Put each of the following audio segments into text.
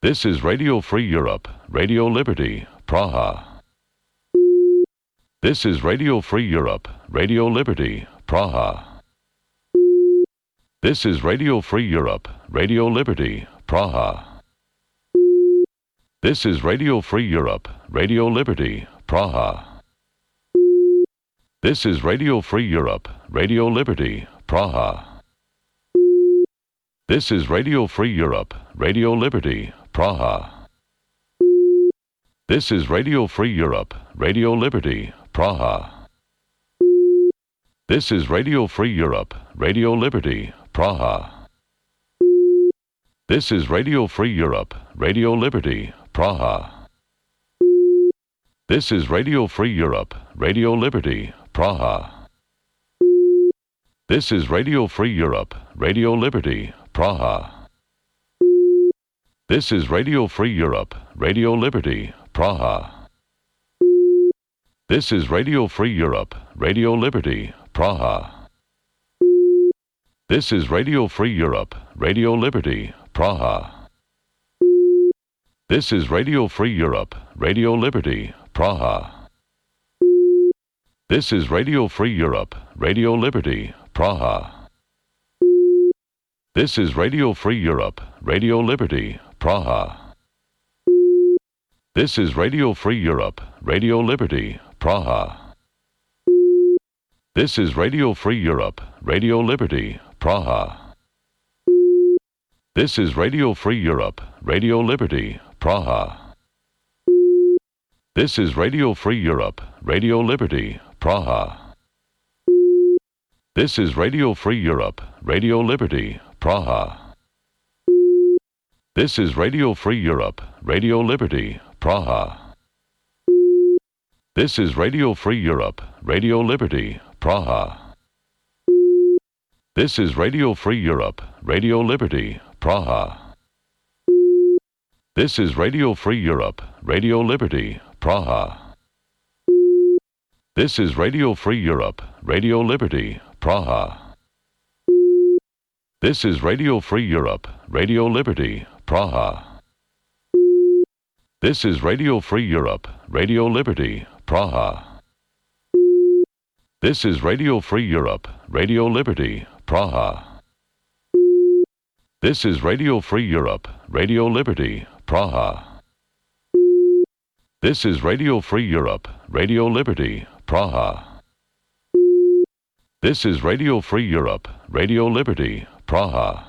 This is Radio Free Europe, Radio Liberty, Praha. This is Radio Free Europe, Radio Liberty, Praha. This is Radio Free Europe, Radio Liberty, Praha. This is Radio Free Europe, Radio Liberty, Praha. This is Radio Free Europe, Radio Liberty, Praha. This is Radio Free Europe, Radio Liberty, Praha. This is Radio Free Europe, Radio Liberty, Praha. This is Radio Free Europe, Radio Liberty, Praha. This is Radio Free Europe, Radio Liberty, Praha. This is Radio Free Europe, Radio Liberty, Praha. This is Radio Free Europe, Radio Liberty, Praha. This is Radio Free Europe, Radio Liberty, Praha. This is Radio Free Europe, Radio Liberty, Praha. This is Radio Free Europe, Radio Liberty, Praha. This is Radio Free Europe, Radio Liberty, Praha. This is Radio Free Europe, Radio Liberty, Praha. This is Radio Free Europe, Radio Liberty, Praha. This is Radio Free Europe, Radio Liberty, Praha. This is Radio Free Europe, Radio Liberty, Praha. This is Radio Free Europe, Radio Liberty, Praha. This is Radio Free Europe, Radio Liberty, Praha. This is Radio Free Europe, Radio Liberty, Praha. This is Radio Free Europe, Radio Liberty, Praha. This is Radio Free Europe, Radio Liberty, Praha. This is Radio Free Europe, Radio Liberty, Praha. This is Radio Free Europe, Radio Liberty, Praha. This is Radio Free Europe, Radio Liberty, Praha. This is Radio Free Europe, Radio Liberty, Praha. This is Radio Free Europe, Radio Liberty, Praha. This is Radio Free Europe, Radio Liberty, Praha. This is Radio Free Europe, Radio Liberty, Praha. This is Radio Free Europe, Radio Liberty, Praha. This is Radio Free Europe, Radio Liberty, Praha.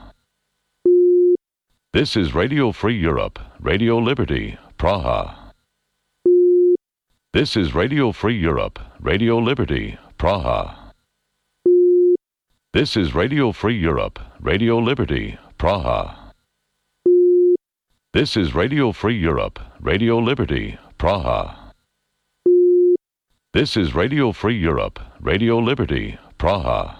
This is Radio Free Europe, Radio Liberty, Praha. This is Radio Free Europe, Radio Liberty, Praha. This is Radio Free Europe, Radio Liberty, Praha. This is Radio Free Europe, Radio Liberty, Praha. This is Radio Free Europe, Radio Liberty, Praha.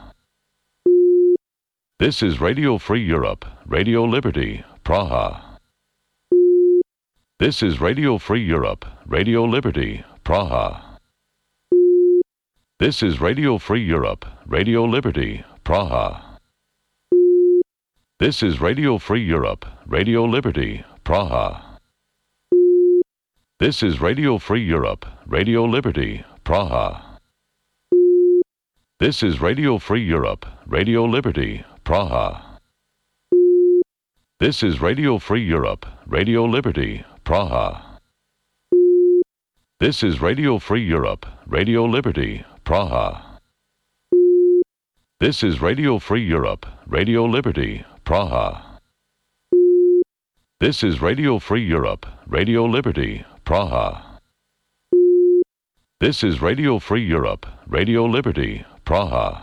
This is Radio Free Europe, Radio Liberty, Praha. This is Radio Free Europe, Radio Liberty, Praha. This is Radio Free Europe, Radio Liberty, Praha. This is Radio Free Europe, Radio Liberty, Praha. This is Radio Free Europe, Radio Liberty, Praha. This is Radio Free Europe, Radio Liberty, Praha. This is Radio Free Europe, Radio Liberty, Praha. This is Radio Free Europe, Radio Liberty, Praha. This is Radio Free Europe, Radio Liberty, Praha. This is Radio Free Europe, Radio Liberty, Praha. This is Radio Free Europe, Radio Liberty, Praha.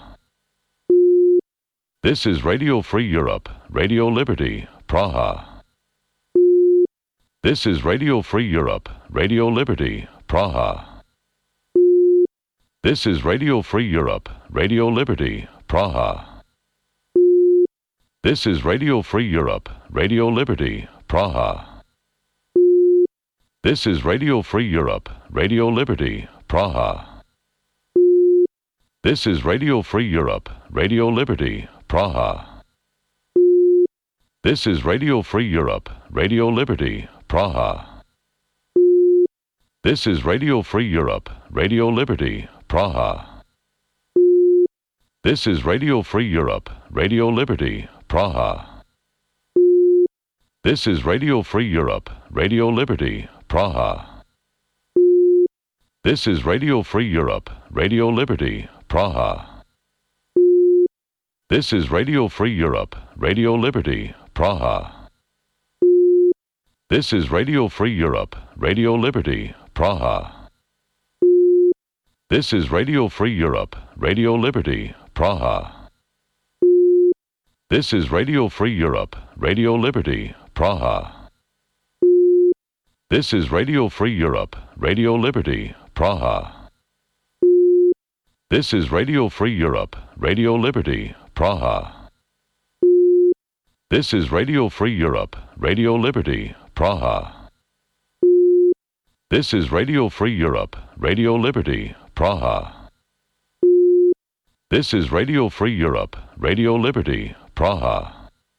This is Radio Free Europe, Radio Liberty, Praha. This is Radio Free Europe, Radio Liberty, Praha. This is Radio Free Europe, Radio Liberty, Praha. This is Radio Free Europe, Radio Liberty, Praha. This is Radio Free Europe, Radio Liberty, Praha. This is Radio Free Europe, Radio Liberty, Praha. This is Radio Free Europe, Radio Liberty, Praha. This is Radio Free Europe, Radio Liberty, Praha. This is Radio Free Europe, Radio Liberty, Praha. This is Radio Free Europe, Radio Liberty, Praha. This is Radio Free Europe, Radio Liberty, Praha. This is Radio Free Europe, Radio Liberty, Praha. This is Radio Free Europe, Radio Liberty, Praha. This is Radio Free Europe, Radio Liberty, Praha. This is Radio Free Europe, Radio Liberty, Praha. This is Radio Free Europe, Radio Liberty, Praha. This is Radio Free Europe, Radio Liberty, Praha. This is Radio Free Europe, Radio Liberty, Praha. This is Radio Free Europe, Radio Liberty, Praha. This is Radio Free Europe, Radio Liberty, Praha.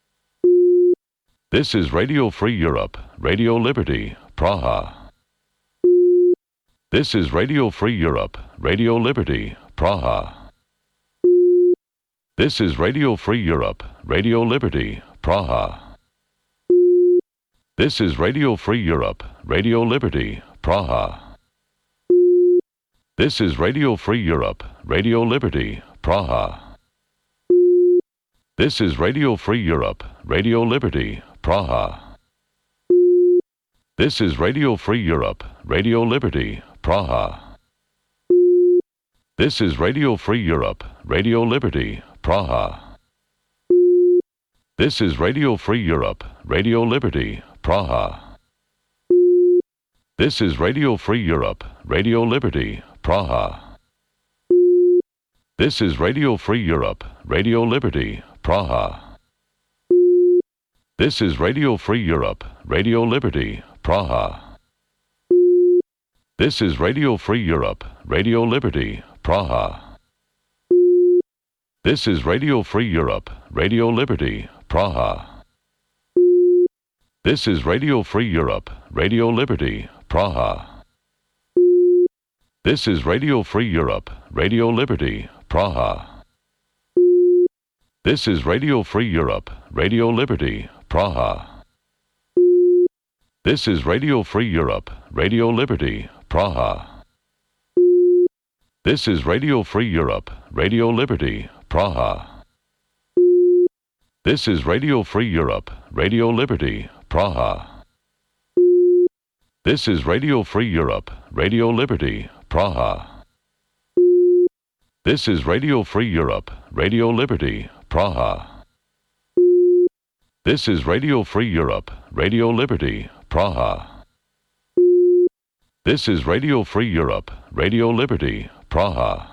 This is Radio Free Europe, Radio Liberty, Praha. This is Radio Free Europe, Radio Liberty, Praha. This is Radio Free Europe, Radio Liberty, Praha. This is Radio Free Europe, Radio Liberty, Praha. This is Radio Free Europe, Radio Liberty, Praha. This is Radio Free Europe, Radio Liberty, Praha. This is Radio Free Europe, Radio Liberty, Praha. This is Radio Free Europe, Radio Liberty, Praha. This is Radio Free Europe, Radio Liberty, Praha. This is Radio Free Europe, Radio Liberty, Praha. This is Radio Free Europe, Radio Liberty, Praha. This is Radio Free Europe, Radio Liberty, Praha. This is Radio Free Europe, Radio Liberty, Praha. This is Radio Free Europe, Radio Liberty, Praha. This is Radio Free Europe, Radio Liberty, Praha. This is Radio Free Europe, Radio Liberty, Praha. This is Radio Free Europe, Radio Liberty, Praha. This is Radio Free Europe, Radio Liberty, Praha. This is Radio Free Europe, Radio Liberty, Praha. This is Radio Free Europe, Radio Liberty, Praha. This is Radio Free Europe, Radio Liberty, Praha. This is Radio Free Europe, Radio Liberty, Praha. This is Radio Free Europe, Radio Liberty, Praha. This is Radio Free Europe, Radio Liberty, Praha.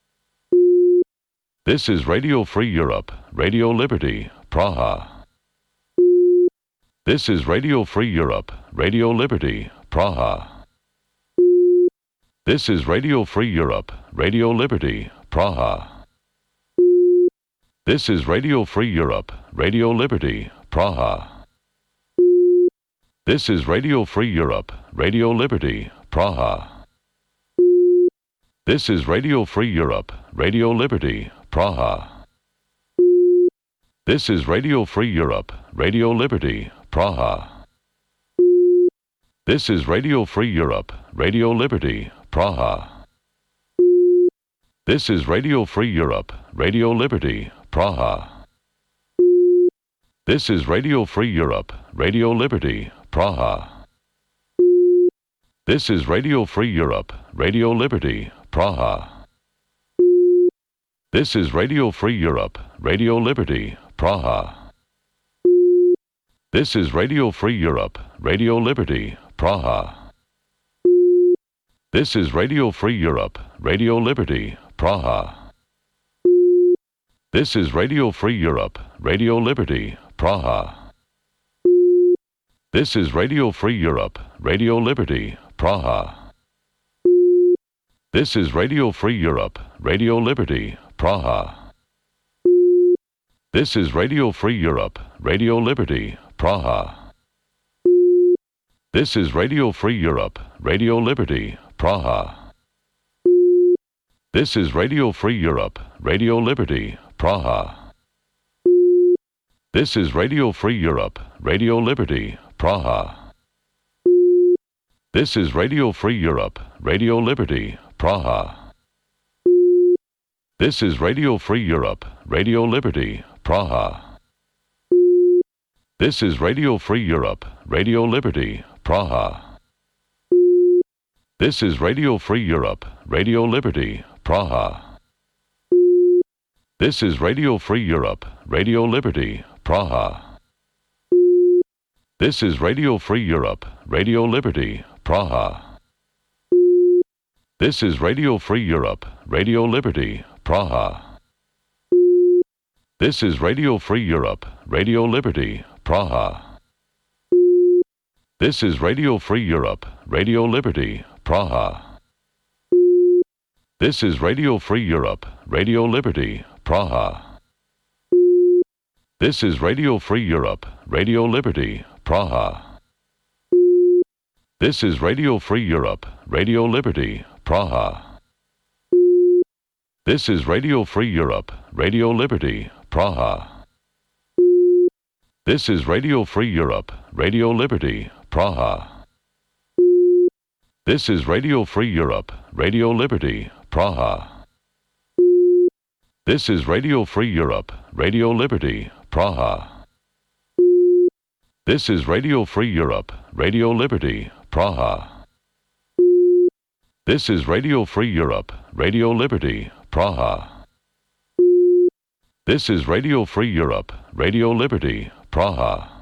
This is Radio Free Europe, Radio Liberty, Praha. This is Radio Free Europe, Radio Liberty, Praha. This is Radio Free Europe, Radio Liberty, Praha. This is Radio Free Europe, Radio Liberty, Praha. This is Radio Free Europe, Radio Liberty, Praha. This is Radio Free Europe, Radio Liberty, Praha. This is Radio Free Europe, Radio Liberty, Praha. This is Radio Free Europe, Radio Liberty, Praha. This is Radio Free Europe, Radio Liberty, Praha. This is Radio Free Europe, Radio Liberty, Praha. This is Radio Free Europe, Radio Liberty, Praha. This is Radio Free Europe, Radio Liberty, Praha. This is Radio Free Europe, Radio Liberty, Praha. This is Radio Free Europe, Radio Liberty, Praha. This is Radio Free Europe, Radio Liberty, Praha. This is Radio Free Europe, Radio Liberty, Praha. This is Radio Free Europe, Radio Liberty, Praha. This is Radio Free Europe, Radio Liberty, Praha. This is Radio Free Europe, Radio Liberty, Praha. This is Radio Free Europe, Radio Liberty, Praha. This is Radio Free Europe, Radio Liberty, Praha. This is Radio Free Europe, Radio Liberty, Praha. This is Radio Free Europe, Radio Liberty, Praha. This is Radio Free Europe, Radio Liberty, Praha. This is Radio Free Europe, Radio Liberty, Praha. This is Radio Free Europe, Radio Liberty, Praha. This is Radio Free Europe, Radio Liberty, Praha. This is Radio Free Europe, Radio Liberty, Praha. This is Radio Free Europe, Radio Liberty, Praha. This is Radio Free Europe, Radio Liberty, Praha. This is Radio Free Europe, Radio Liberty, Praha. This is Radio Free Europe, Radio Liberty, Praha. This is Radio Free Europe, Radio Liberty, Praha. This is Radio Free Europe, Radio Liberty, Praha. This is Radio Free Europe, Radio Liberty, Praha. This is Radio Free Europe, Radio Liberty, Praha. This is Radio Free Europe, Radio Liberty, Praha. This is Radio Free Europe, Radio Liberty, Praha. This is Radio Free Europe, Radio Liberty, Praha. This is Radio Free Europe, Radio Liberty, Praha.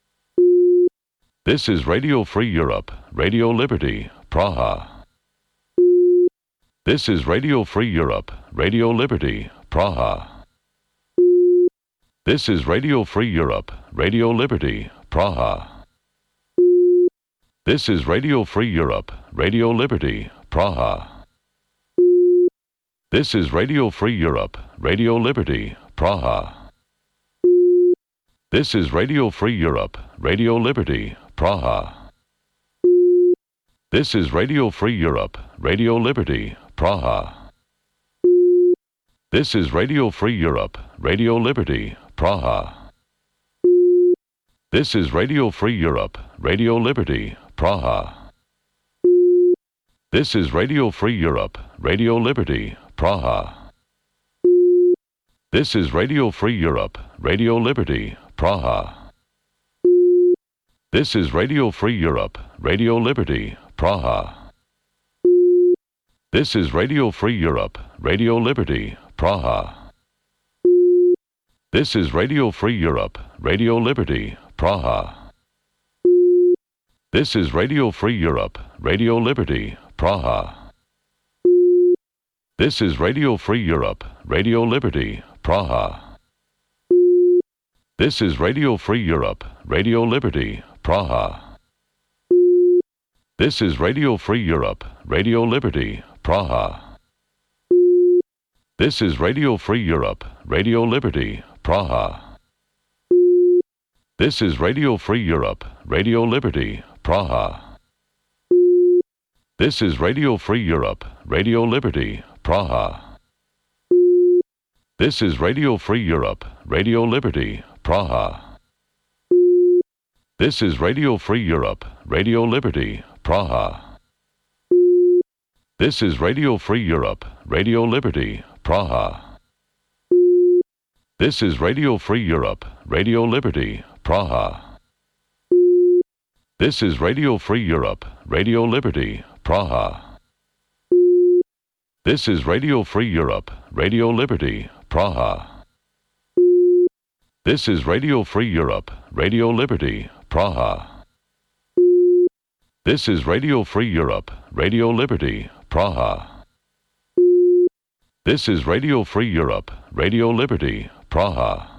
This is Radio Free Europe, Radio Liberty, Praha. This is Radio Free Europe, Radio Liberty, Praha. This is Radio Free Europe, Radio Liberty, Praha. This is Radio Free Europe, Radio Liberty, Praha. This is Radio Free Europe, Radio Liberty, Praha. This is Radio Free Europe, Radio Liberty, Praha. This is Radio Free Europe, Radio Liberty, Praha. This is Radio Free Europe, Radio Liberty, Praha. This is Radio Free Europe, Radio Liberty, Praha. This is Radio Free Europe, Radio Liberty, Praha. This is Radio Free Europe, Radio Liberty, Praha. This is Radio Free Europe, Radio Liberty, Praha. This is Radio Free Europe, Radio Liberty, Praha. This is Radio Free Europe, Radio Liberty, Praha. This is Radio Free Europe, Radio Liberty, Praha. This is Radio Free Europe, Radio Liberty, Praha. This is Radio Free Europe, Radio Liberty, Praha. This is Radio Free Europe, Radio Liberty, Praha. This is Radio Free Europe, Radio Liberty, Praha. This is Radio Free Europe, Radio Liberty, Praha. This is Radio Free Europe, Radio Liberty, Praha. This is Radio Free Europe, Radio Liberty, Praha. This is Radio Free Europe, Radio Liberty, Praha. This is Radio Free Europe, Radio Liberty, Praha. This is Radio Free Europe, Radio Liberty, Praha. This is Radio Free Europe, Radio Liberty, Praha. This is Radio Free Europe, Radio Liberty, Praha. This is Radio Free Europe, Radio Liberty, Praha. This is Radio Free Europe, Radio Liberty, Praha. This is Radio Free Europe, Radio Liberty, Praha.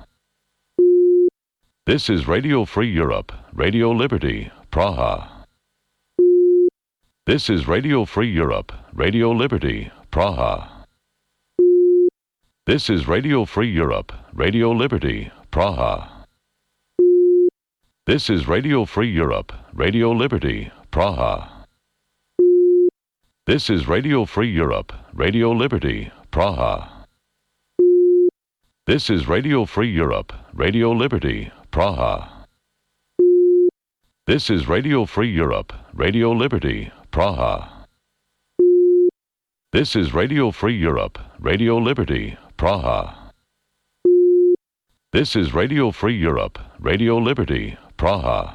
This is Radio Free Europe, Radio Liberty, Praha. This is Radio Free Europe, Radio Liberty, Praha. This is Radio Free Europe, Radio Liberty, Praha. This is Radio Free Europe, Radio Liberty, Praha. This is Radio Free Europe, Radio Liberty, Praha. This is Radio Free Europe, Radio Liberty, Praha. This is Radio Free Europe, Radio Liberty, Praha. This is Radio Free Europe, Radio Liberty, Praha. This is Radio Free Europe, Radio Liberty, Praha.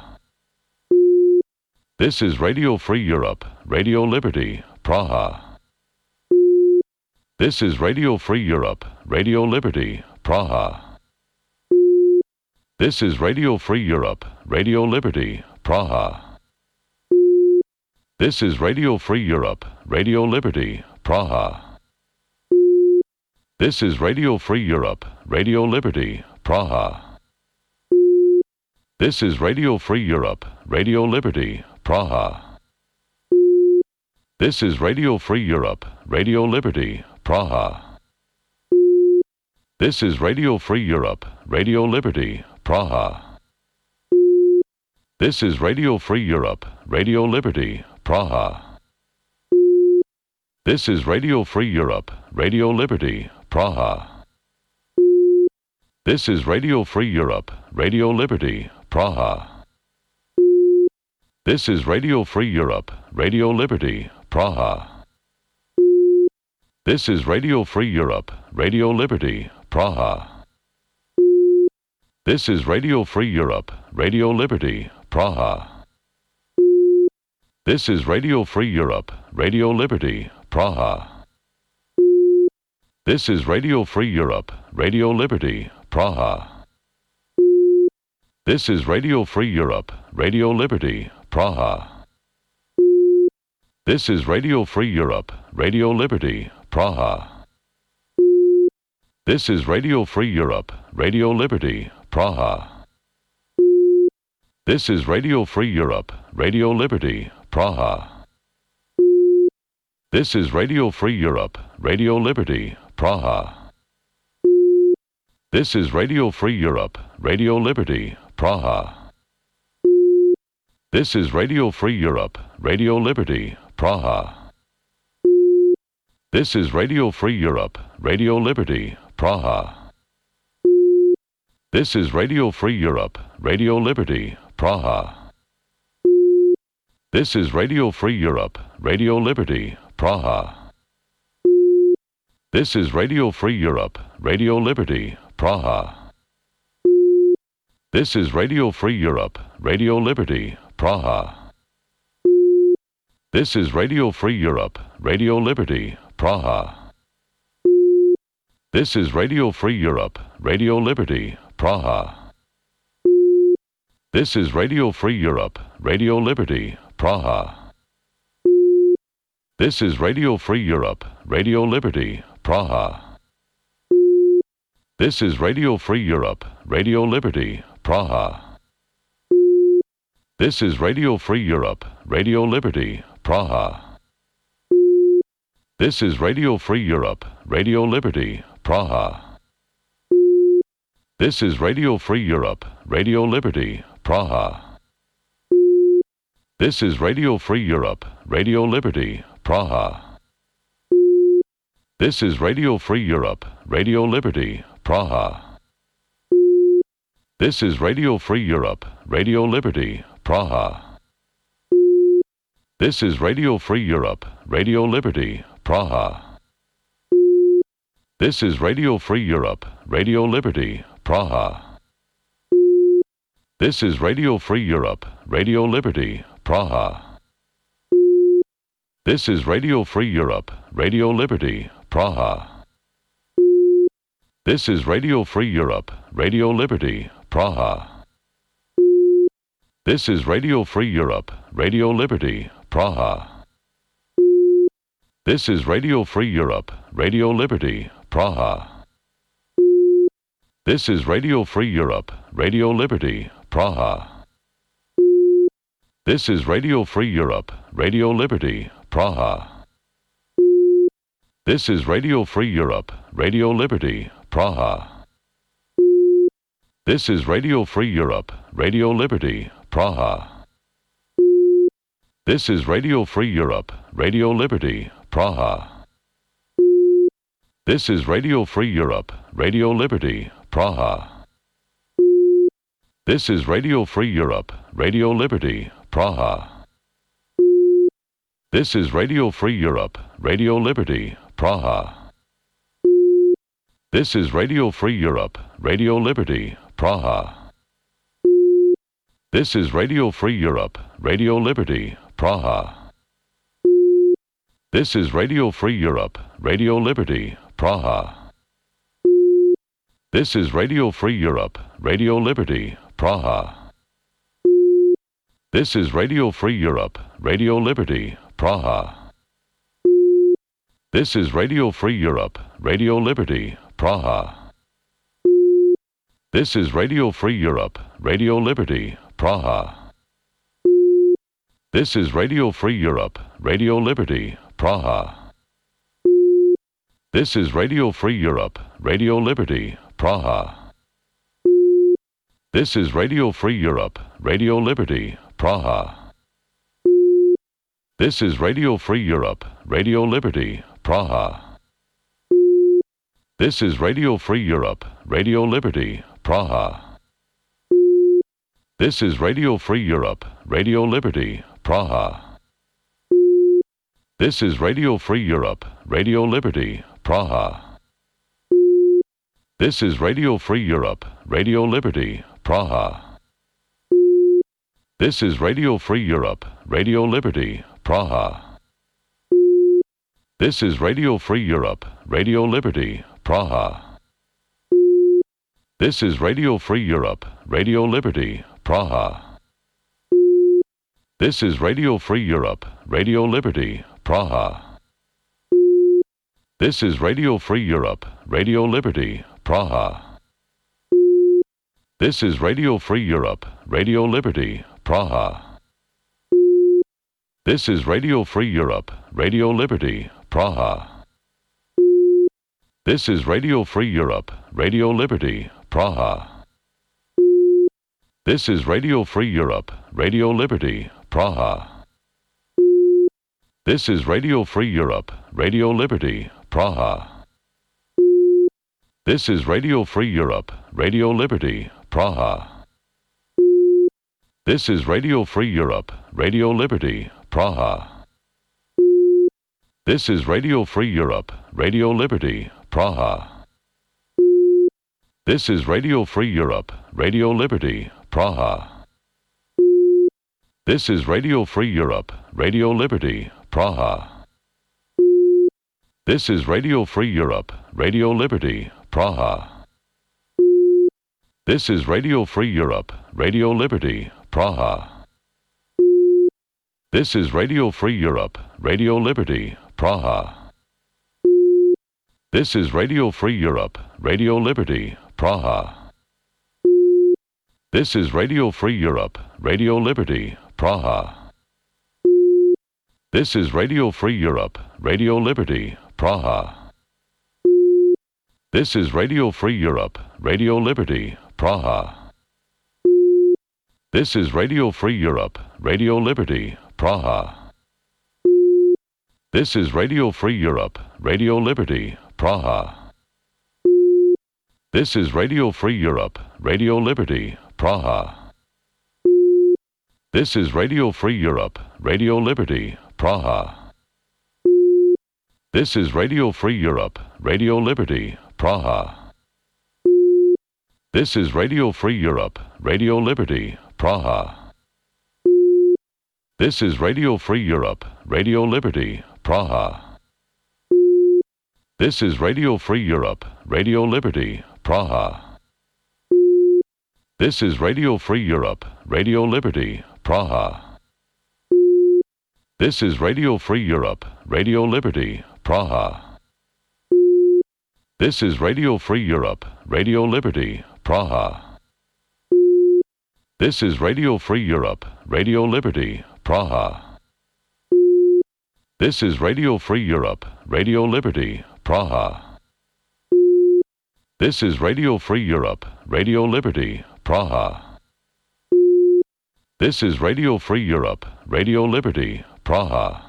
This is Radio Free Europe, Radio Liberty, Praha. This is Radio Free Europe, Radio Liberty, Praha. This is Radio Free Europe, Radio Liberty, Praha. This is Radio Free Europe, Radio Liberty, Praha. This is Radio Free Europe, Radio Liberty, Praha. This is Radio Free Europe, Radio Liberty, Praha. This is Radio Free Europe, Radio Liberty, Praha. This is Radio Free Europe, Radio Liberty, Praha. This is Radio Free Europe, Radio Liberty, Praha. This is Radio Free Europe, Radio Liberty, Praha. This is Radio Free Europe, Radio Liberty, Praha. This is Radio Free Europe, Radio Liberty, Praha. This is Radio Free Europe, Radio Liberty, Praha. This is Radio Free Europe, Radio Liberty, Praha. This is Radio Free Europe, Radio Liberty, Praha. This is Radio Free Europe, Radio Liberty, Praha. This is Radio Free Europe, Radio Liberty, Praha. This is Radio Free Europe, Radio Liberty, Praha. This is Radio Free Europe, Radio Liberty, Praha. This is Radio Free Europe, Radio Liberty, Praha. This is Radio Free Europe, Radio Liberty, Praha. This is Radio Free Europe, Radio Liberty, Praha. This is Radio Free Europe, Radio Liberty, Praha. This is Radio Free Europe, Radio Liberty, Praha. This is Radio Free Europe, Radio Liberty, Praha. This is Radio Free Europe, Radio Liberty, Praha. This is Radio Free Europe, Radio Liberty, Praha. This is Radio Free Europe, Radio Liberty, Praha. This is Radio Free Europe, Radio Liberty, Praha. This is Radio Free Europe, Radio Liberty, Praha. This is Radio Free Europe, Radio Liberty, Praha. This is Radio Free Europe, Radio Liberty, Praha. This is Radio Free Europe, Radio Liberty, Praha. This is Radio Free Europe, Radio Liberty, Praha. This is Radio Free Europe, Radio Liberty, Praha. This is Radio Free Europe, Radio Liberty, Praha. This is Radio Free Europe, Radio Liberty, Praha. This is Radio Free Europe, Radio Liberty, Praha. This is Radio Free Europe, Radio Liberty, Praha. This is Radio Free Europe, Radio Liberty, Praha. This is Radio Free Europe, Radio Liberty, Praha. This is Radio Free Europe, Radio Liberty, Praha. This is Radio Free Europe, Radio Liberty, Praha. This is Radio Free Europe, Radio Liberty, Praha. This is Radio Free Europe, Radio Liberty, Praha. This is Radio Free Europe, Radio Liberty, Praha. This is Radio Free Europe, Radio Liberty, Praha. This is Radio Free Europe, Radio Liberty, Praha. This is Radio Free Europe, Radio Liberty, Praha. This is Radio Free Europe, Radio Liberty, Praha. This is Radio Free Europe, Radio Liberty, Praha. This is Radio Free Europe, Radio Liberty, Praha. This is Radio Free Europe, Radio Liberty, Praha. This is Radio Free Europe, Radio Liberty, Praha. This is Radio Free Europe, Radio Liberty, Praha. This is Radio Free Europe, Radio Liberty, Praha. This is Radio Free Europe, Radio Liberty, Praha. This is Radio Free Europe, Radio Liberty, Praha. This is Radio Free Europe, Radio Liberty, Praha. This is Radio Free Europe, Radio Liberty, Praha. This is Radio Free Europe, Radio Liberty, Praha. This is Radio Free Europe, Radio Liberty, Praha. This is Radio Free Europe, Radio Liberty, Praha. This is Radio Free Europe, Radio Liberty, Praha. This is Radio Free Europe, Radio Liberty, Praha. This is Radio Free Europe, Radio Liberty, Praha. This is Radio Free Europe, Radio Liberty, Praha. This is Radio Free Europe, Radio Liberty, Praha. This is Radio Free Europe, Radio Liberty, Praha. This is Radio Free Europe, Radio Liberty, Praha. This is Radio Free Europe, Radio Liberty, Praha. This is Radio Free Europe, Radio Liberty, Praha. This is Radio Free Europe, Radio Liberty, Praha. This is Radio Free Europe, Radio Liberty, Praha. This is Radio Free Europe, Radio Liberty, Praha. This is Radio Free Europe, Radio Liberty, Praha. This is Radio Free Europe, Radio Liberty, Praha. This is Radio Free Europe, Radio Liberty, Praha. This is Radio Free Europe, Radio Liberty, Praha. This is Radio Free Europe, Radio Liberty, Praha. This is Radio Free Europe, Radio Liberty, Praha. This is Radio Free Europe, Radio Liberty, Praha. This is Radio Free Europe, Radio Liberty, Praha. This is Radio Free Europe, Radio Liberty, Praha. This is Radio Free Europe, Radio Liberty, Praha. This is Radio Free Europe, Radio Liberty, Praha. This is Radio Free Europe, Radio Liberty, Praha. This is Radio Free Europe, Radio Liberty, Praha. This is Radio Free Europe, Radio Liberty, Praha. This is Radio Free Europe, Radio Liberty, Praha. This is Radio Free Europe, Radio Liberty, Praha. This is Radio Free Europe, Radio Liberty, Praha. This is Radio Free Europe, Radio Liberty, Praha. This is Radio Free Europe, Radio Liberty, Praha. This is Radio Free Europe, Radio Liberty, Praha. This is Radio Free Europe, Radio Liberty, Praha. This is Radio Free Europe, Radio Liberty, Praha. This is Radio Free Europe, Radio Liberty, Praha. This is Radio Free Europe, Radio Liberty, Praha. This is Radio Free Europe, Radio Liberty, Praha. This is Radio Free Europe, Radio Liberty, Praha. This is Radio Free Europe, Radio Liberty, Praha. This is Radio Free Europe, Radio Liberty, Praha. This is Radio Free Europe, Radio Liberty, Praha. This is Radio Free Europe, Radio Liberty, Praha. This is Radio Free Europe, Radio Liberty, Praha.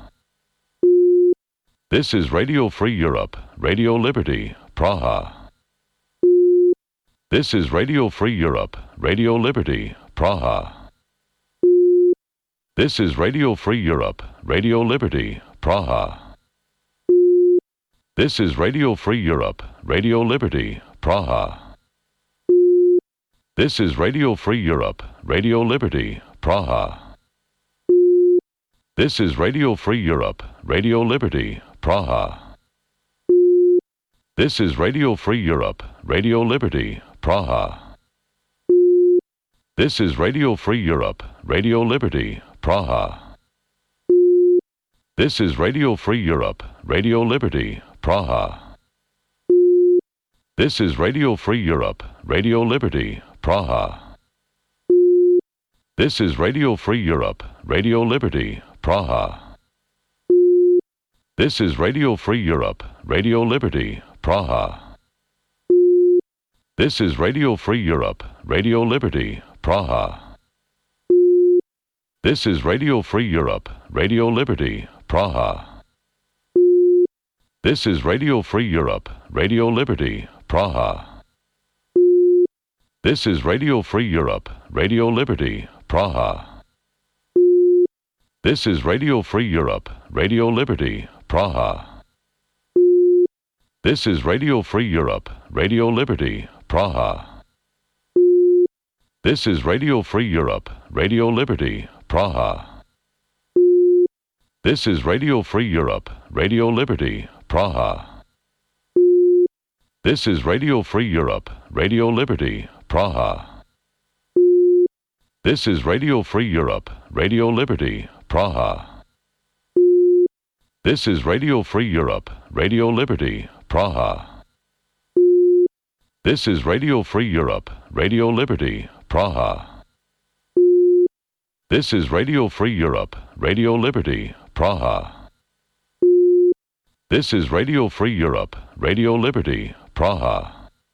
This is Radio Free Europe, Radio Liberty, Praha. This is Radio Free Europe, Radio Liberty, Praha. This is Radio Free Europe, Radio Liberty, Praha. This is Radio Free Europe, Radio Liberty, Praha. This is Radio Free Europe, Radio Liberty, Praha. This is Radio Free Europe, Radio Liberty, Praha. This is Radio Free Europe, Radio Liberty, Praha. This is Radio Free Europe, Radio Liberty, Praha. This is Radio Free Europe, Radio Liberty, Praha. This is Radio Free Europe, Radio Liberty, Praha. This is Radio Free Europe, Radio Liberty, Praha. This is Radio Free Europe, Radio Liberty, Praha. This is Radio Free Europe, Radio Liberty, Praha. This is Radio Free Europe, Radio Liberty, Praha. This is Radio Free Europe, Radio Liberty, Praha. This is Radio Free Europe, Radio Liberty, Praha. This is Radio Free Europe, Radio Liberty, Praha. This is Radio Free Europe, Radio Liberty, Praha. This is Radio Free Europe, Radio Liberty, Praha. This is Radio Free Europe, Radio Liberty, Praha. This is Radio Free Europe, Radio Liberty, Praha. This is Radio Free Europe, Radio Liberty, Praha. This is Radio Free Europe, Radio Liberty, Praha. This is Radio Free Europe, Radio Liberty, Praha. This is Radio Free Europe, Radio Liberty, Praha. This is Radio Free Europe, Radio Liberty, Praha.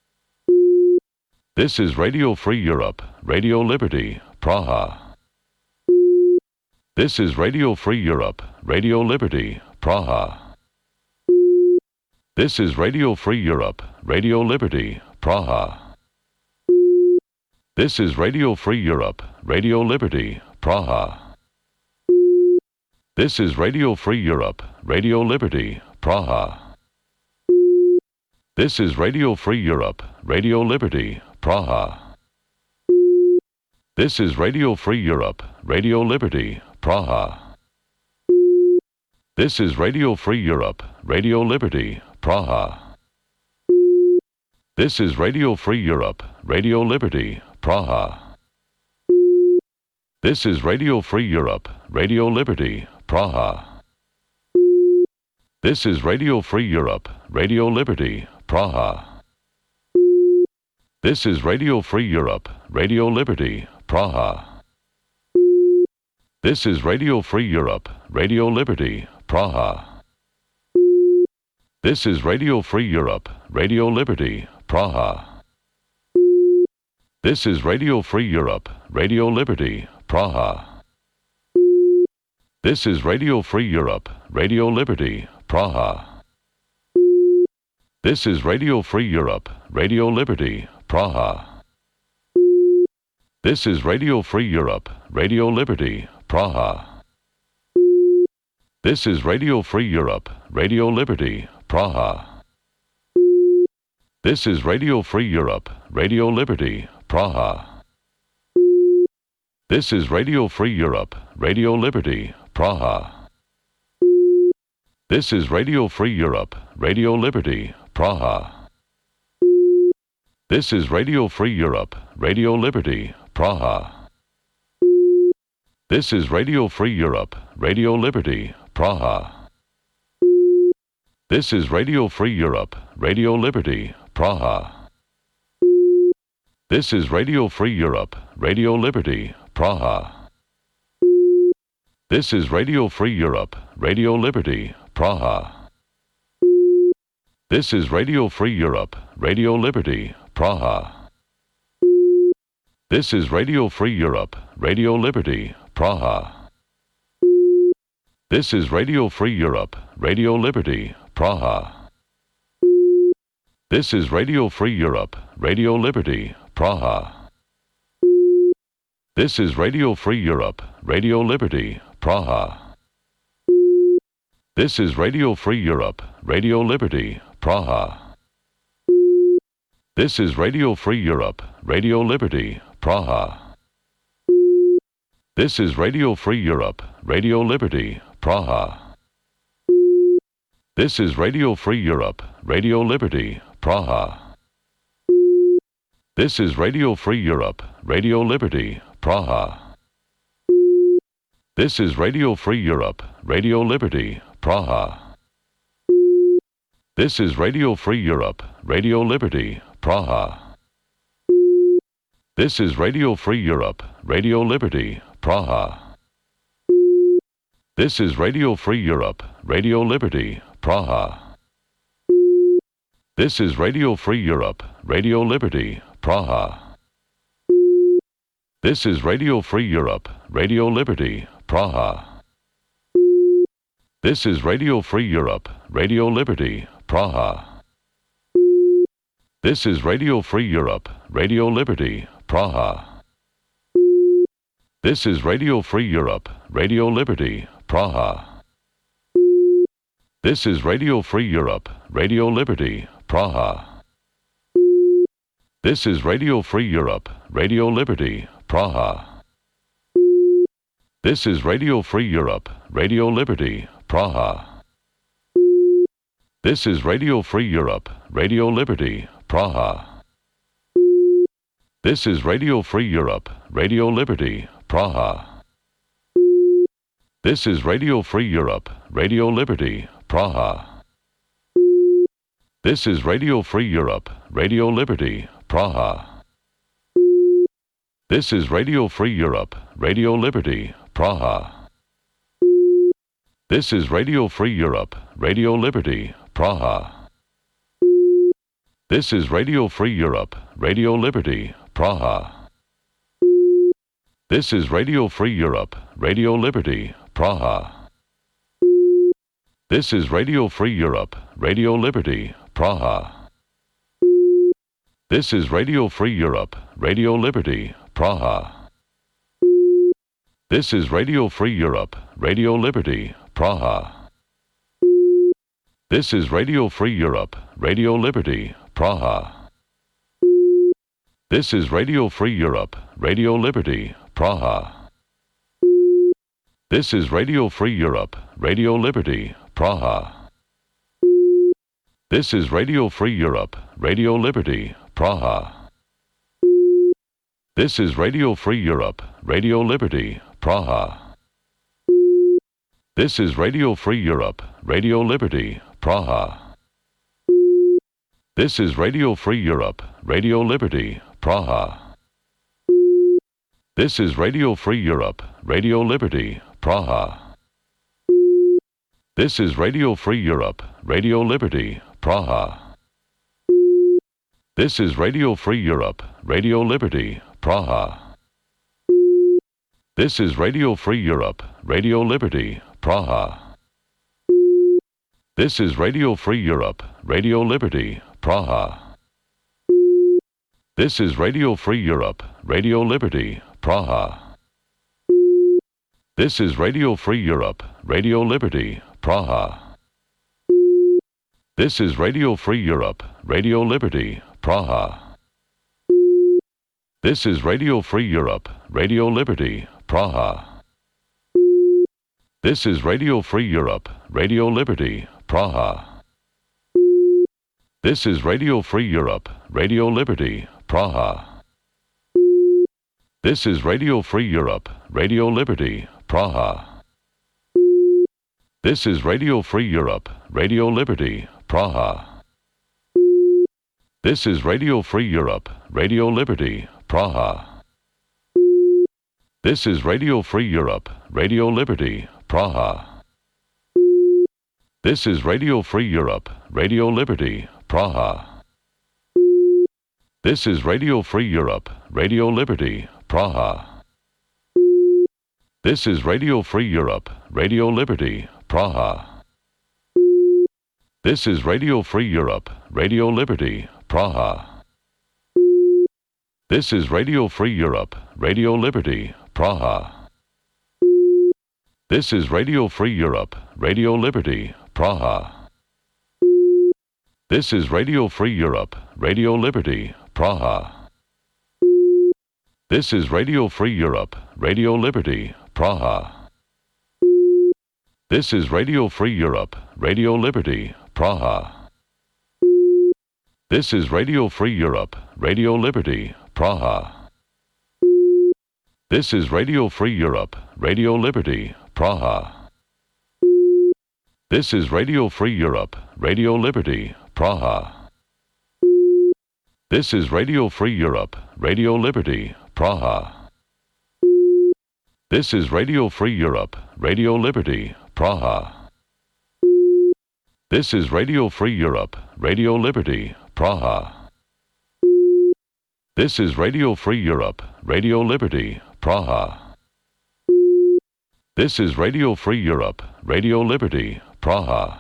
This is Radio Free Europe, Radio Liberty, Praha. This is Radio Free Europe, Radio Liberty, Praha. This is Radio Free Europe, Radio Liberty, Praha. This is Radio Free Europe, Radio Liberty, Praha. This is Radio Free Europe, Radio Liberty, Praha. This is Radio Free Europe, Radio Liberty, Praha. This is Radio Free Europe, Radio Liberty, Praha. This is Radio Free Europe, Radio Liberty, Praha. This is Radio Free Europe, Radio Liberty, Praha. This is Radio Free Europe, Radio Liberty, Praha. This is Radio Free Europe, Radio Liberty, Praha. This is Radio Free Europe, Radio Liberty, Praha. This is Radio Free Europe, Radio Liberty, Praha. This is Radio Free Europe, Radio Liberty, Praha. This is Radio Free Europe, Radio Liberty, Praha. This is Radio Free Europe, Radio Liberty, Praha. This is Radio Free Europe, Radio Liberty, Praha. This is Radio Free Europe, Radio Liberty, Praha. This is Radio Free Europe, Radio Liberty, Praha. This is Radio Free Europe, Radio Liberty, Praha. This is Radio Free Europe, Radio Liberty, Praha. This is Radio Free Europe, Radio Liberty, Praha. This is Radio Free Europe, Radio Liberty, Praha. This is Radio Free Europe, Radio Liberty, Praha. This is Radio Free Europe, Radio Liberty, Praha. This is Radio Free Europe, Radio Liberty, Praha. This is Radio Free Europe, Radio Liberty, Praha. This is Radio Free Europe, Radio Liberty, Praha. This is Radio Free Europe, Radio Liberty, Praha. This is Radio Free Europe, Radio Liberty, Praha. This is Radio Free Europe, Radio Liberty, Praha. This is Radio Free Europe, Radio Liberty, Praha. This is Radio Free Europe, Radio Liberty, Praha. This is Radio Free Europe, Radio Liberty, Praha. This is Radio Free Europe, Radio Liberty, Praha. This is Radio Free Europe, Radio Liberty, Praha. This is Radio Free Europe, Radio Liberty, Praha. This is Radio Free Europe, Radio Liberty, Praha. This is Radio Free Europe, Radio Liberty, Praha. This is Radio Free Europe, Radio Liberty, Praha. This is Radio Free Europe, Radio Liberty, Praha. This is Radio Free Europe, Radio Liberty, Praha. This is Radio Free Europe, Radio Liberty, Praha. This is Radio Free Europe, Radio Liberty, Praha. This is Radio Free Europe, Radio Liberty, Praha. This is Radio Free Europe, Radio Liberty, Praha. This is Radio Free Europe, Radio Liberty, Praha. This is Radio Free Europe, Radio Liberty, Praha. This is Radio Free Europe, Radio Liberty, Praha. This is Radio Free Europe, Radio Liberty, Praha. This is Radio Free Europe, Radio Liberty, Praha. This is Radio Free Europe, Radio Liberty, Praha. This is Radio Free Europe, Radio Liberty, Praha. This is Radio Free Europe, Radio Liberty, Praha. This is Radio Free Europe, Radio Liberty, Praha. This is Radio Free Europe, Radio Liberty, Praha. This is Radio Free Europe, Radio Liberty, Praha. This is Radio Free Europe, Radio Liberty, Praha. This is Radio Free Europe, Radio Liberty, Praha. This is Radio Free Europe, Radio Liberty, Praha. This is Radio Free Europe, Radio Liberty, Praha. This is Radio Free Europe, Radio Liberty, Praha. This is Radio Free Europe, Radio Liberty, Praha. This is Radio Free Europe, Radio Liberty, Praha. This is Radio Free Europe, Radio Liberty, Praha. This is Radio Free Europe, Radio Liberty, Praha. This is Radio Free Europe, Radio Liberty, Praha. This is Radio Free Europe, Radio Liberty, Praha. This is Radio Free Europe, Radio Liberty, Praha. This is Radio Free Europe, Radio Liberty, Praha. This is Radio Free Europe, Radio Liberty, Praha. This is Radio Free Europe, Radio Liberty, Praha. This is Radio Free Europe, Radio Liberty, Praha. This is Radio Free Europe, Radio Liberty, Praha. This is Radio Free Europe, Radio Liberty, Praha. This is Radio Free Europe, Radio Liberty, Praha. This is Radio Free Europe, Radio Liberty, Praha. This is Radio Free Europe, Radio Liberty, Praha. This is Radio Free Europe, Radio Liberty, Praha. This is Radio Free Europe, Radio Liberty, Praha. This is Radio Free Europe, Radio Liberty, Praha. This is Radio Free Europe, Radio Liberty, Praha. This is Radio Free Europe, Radio Liberty, Praha. This is Radio Free Europe, Radio Liberty, Praha. This is Radio Free Europe, Radio Liberty, Praha. This is Radio Free Europe, Radio Liberty, Praha. This is Radio Free Europe, Radio Liberty, Praha. This is Radio Free Europe, Radio Liberty, Praha. This is Radio Free Europe, Radio Liberty, Praha. This is Radio Free Europe, Radio Liberty, Praha. This is Radio Free Europe, Radio Liberty, Praha. This is Radio Free Europe, Radio Liberty, Praha. This is Radio Free Europe, Radio Liberty, Praha. This is Radio Free Europe, Radio Liberty, Praha. This is Radio Free Europe, Radio Liberty, Praha. This is Radio Free Europe, Radio Liberty, Praha. This is Radio Free Europe, Radio Liberty, Praha. This is Radio Free Europe, Radio Liberty, Praha. This is Radio Free Europe, Radio Liberty, Praha.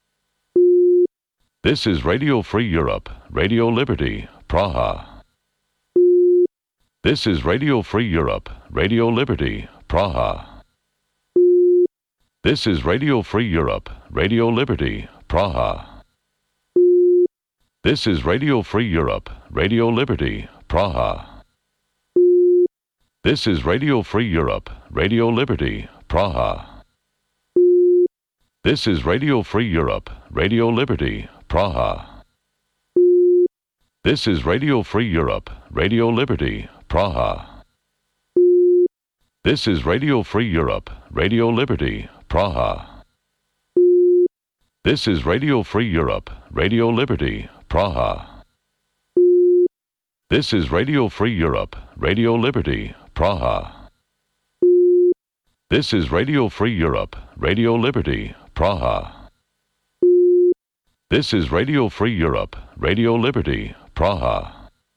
This is Radio Free Europe, Radio Liberty, Praha. This is Radio Free Europe, Radio Liberty, Praha. This is Radio Free Europe, Radio Liberty, Praha. This is Radio Free Europe, Radio Liberty, Praha. This is Radio Free Europe, Radio Liberty, Praha. This is Radio Free Europe, Radio Liberty, Praha. This is Radio Free Europe, Radio Liberty, Praha. This is Radio Free Europe, Radio Liberty, Praha. This is Radio Free Europe, Radio Liberty, Praha. This is Radio Free Europe, Radio Liberty, Praha. This is Radio Free Europe, Radio Liberty, Praha. This is Radio Free Europe, Radio Liberty, Praha.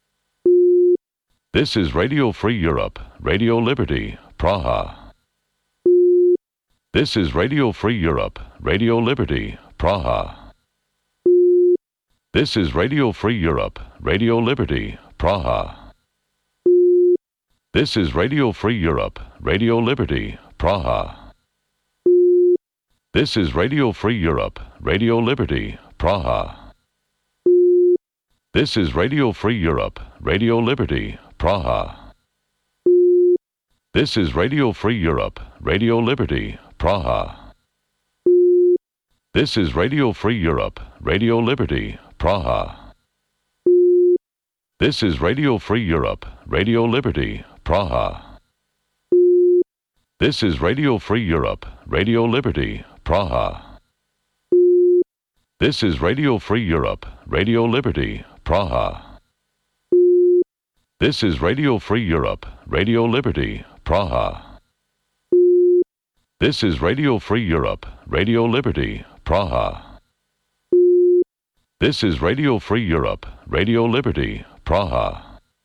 This is Radio Free Europe, Radio Liberty, Praha. This is Radio Free Europe, Radio Liberty, Praha. This is Radio Free Europe, Radio Liberty, Praha. This is Radio Free Europe, Radio Liberty, Praha. This is Radio Free Europe, Radio Liberty, Praha. This is Radio Free Europe, Radio Liberty, Praha. This is Radio Free Europe, Radio Liberty, Praha. This is Radio Free Europe, Radio Liberty, Praha. This is Radio Free Europe, Radio Liberty, Praha. This is Radio Free Europe, Radio Liberty, Praha. This is Radio Free Europe, Radio Liberty, Praha. This is Radio Free Europe, Radio Liberty, Praha. This is Radio Free Europe, Radio Liberty, Praha. This is Radio Free Europe, Radio Liberty, Praha.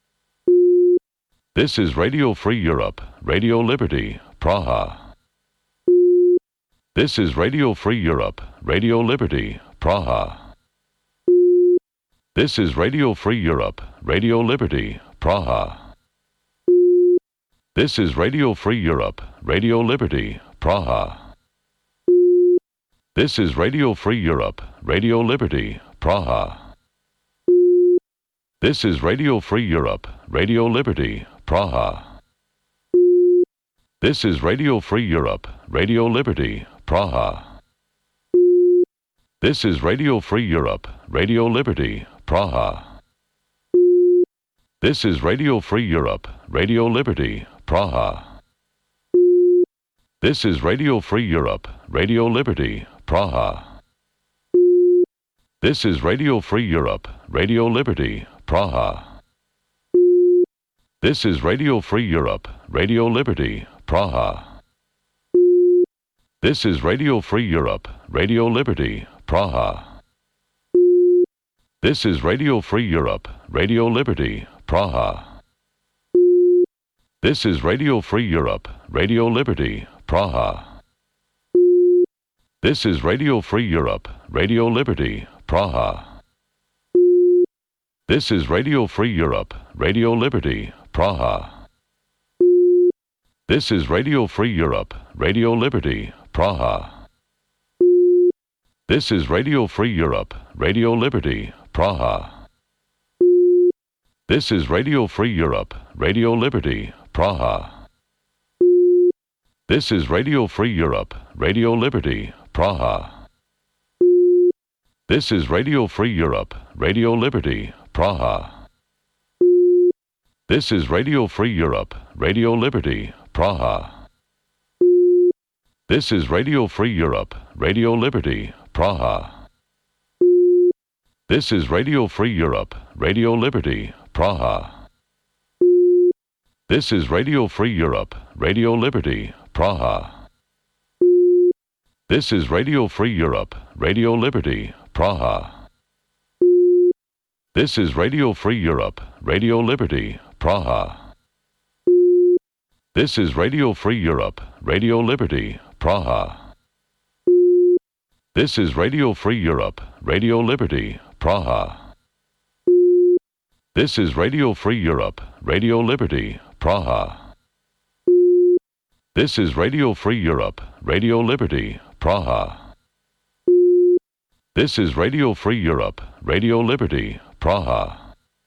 This is Radio Free Europe, Radio Liberty, Praha. This is Radio Free Europe, Radio Liberty, Praha. This is Radio Free Europe, Radio Liberty, Praha. This is Radio Free Europe, Radio Liberty, Praha. This is Radio Free Europe, Radio Liberty, Praha. This is Radio Free Europe, Radio Liberty, Praha. This is Radio Free Europe, Radio Liberty, Praha. This is Radio Free Europe, Radio Liberty, Praha. This is Radio Free Europe, Radio Liberty, Praha. This is Radio Free Europe, Radio Liberty, Praha. This is Radio Free Europe, Radio Liberty, Praha. This is Radio Free Europe, Radio Liberty, Praha. This is Radio Free Europe, Radio Liberty, Praha. This is Radio Free Europe, Radio Liberty, Praha. This is Radio Free Europe, Radio Liberty, Praha. This is Radio Free Europe, Radio Liberty, Praha. This is Radio Free Europe, Radio Liberty, Praha. This is Radio Free Europe, Radio Liberty, Praha. This is Radio Free Europe, Radio Liberty, Praha. This is Radio Free Europe, Radio Liberty, Praha. This is Radio Free Europe, Radio Liberty, Praha. This is Radio Free Europe, Radio Liberty, Praha. This is Radio Free Europe, Radio Liberty, Praha. This is Radio Free Europe, Radio Liberty, Praha. This is Radio Free Europe, Radio Liberty, Praha. This is Radio Free Europe, Radio Liberty, Praha. This is Radio Free Europe, Radio Liberty, Praha. This is Radio Free Europe, Radio Liberty, Praha. This is Radio Free Europe, Radio Liberty, Praha. This is Radio Free Europe, Radio Liberty, Praha. This is Radio Free Europe, Radio Liberty, Praha. This is Radio Free Europe, Radio Liberty, Praha. This is Radio Free Europe, Radio Liberty, Praha.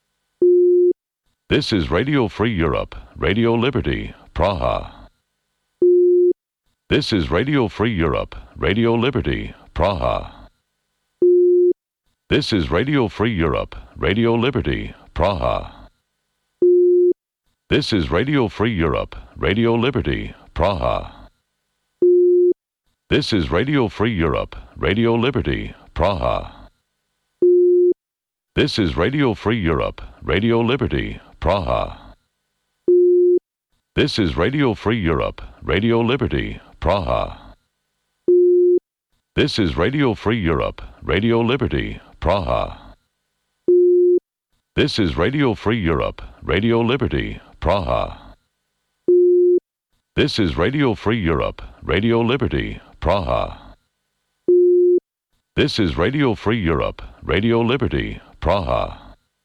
This is Radio Free Europe, Radio Liberty, Praha. This is Radio Free Europe, Radio Liberty, Praha. This is Radio Free Europe, Radio Liberty, Praha. This is Radio Free Europe, Radio Liberty, Praha. This is Radio Free Europe, Radio Liberty, Praha. This is Radio Free Europe, Radio Liberty, Praha. This is Radio Free Europe, Radio Liberty, Praha. This is Radio Free Europe, Radio Liberty, Praha. This is Radio Free Europe, Radio Liberty, Praha. This is Radio Free Europe, Radio Liberty, Praha. This is Radio Free Europe, Radio Liberty, Praha.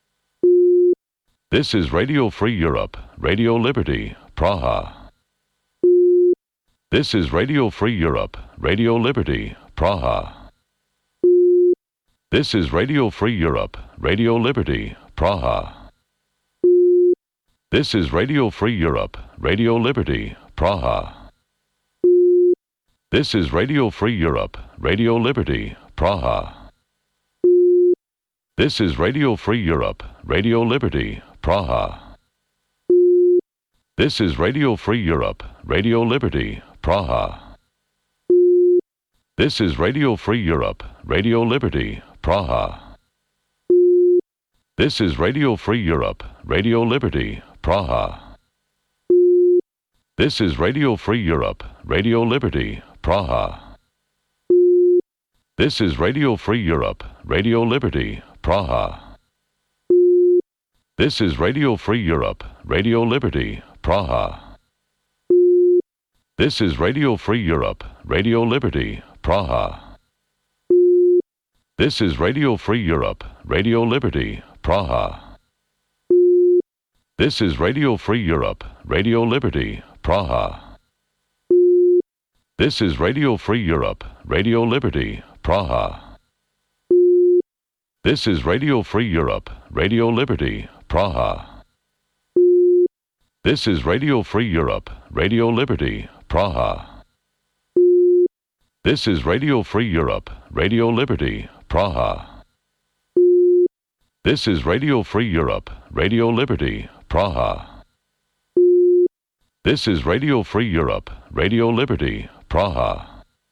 This is Radio Free Europe, Radio Liberty, Praha. This is Radio Free Europe, Radio Liberty, Praha. This is Radio Free Europe, Radio Liberty, Praha. This is Radio Free Europe, Radio Liberty, Praha. This is Radio Free Europe, Radio Liberty, Praha. This is Radio Free Europe, Radio Liberty, Praha. This is Radio Free Europe, Radio Liberty, Praha. This is Radio Free Europe, Radio Liberty, Praha. This is Radio Free Europe, Radio Liberty, Praha. This is Radio Free Europe, Radio Liberty, Praha. This is Radio Free Europe, Radio Liberty, Praha. This is Radio Free Europe, Radio Liberty, Praha. This is Radio Free Europe, Radio Liberty, Praha. This is Radio Free Europe, Radio Liberty, Praha. This is Radio Free Europe, Radio Liberty, Praha. This is Radio Free Europe, Radio Liberty, Praha. This is Radio Free Europe, Radio Liberty, Praha. This is Radio Free Europe, Radio Liberty, Praha. This is Radio Free Europe, Radio Liberty, Praha. This is Radio Free Europe, Radio Liberty, Praha. This is Radio Free Europe, Radio Liberty, Praha.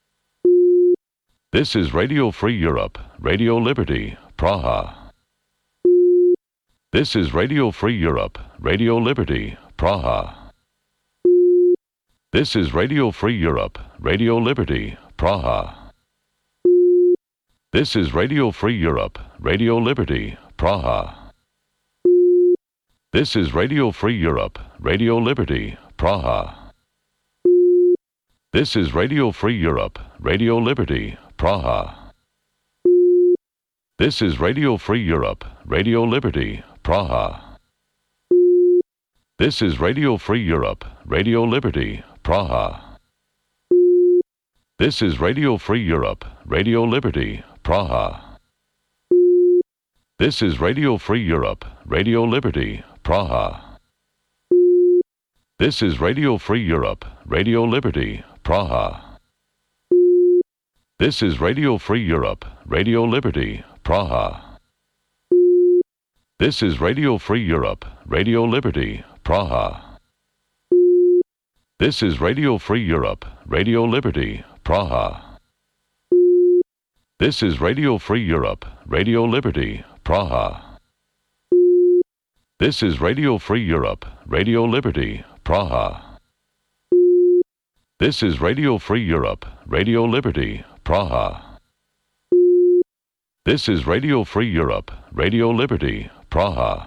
This is Radio Free Europe, Radio Liberty, Praha. This is Radio Free Europe, Radio Liberty, Praha. This is Radio Free Europe, Radio Liberty, Praha. This is Radio Free Europe, Radio Liberty, Praha. This is Radio Free Europe, Radio Liberty, Praha. This is Radio Free Europe, Radio Liberty, Praha. This is Radio Free Europe, Radio Liberty, Praha. This is Radio Free Europe, Radio Liberty, Praha. This is Radio Free Europe, Radio Liberty, Praha. This is Radio Free Europe, Radio Liberty, Praha. This is Radio Free Europe, Radio Liberty, Praha. This is Radio Free Europe, Radio Liberty, Praha. This is Radio Free Europe, Radio Liberty, Praha. This is Radio Free Europe, Radio Liberty, Praha. This is Radio Free Europe, Radio Liberty, Praha. This is Radio Free Europe, Radio Liberty, Praha. This is Radio Free Europe, Radio Liberty, Praha. This is Radio Free Europe, Radio Liberty, Praha.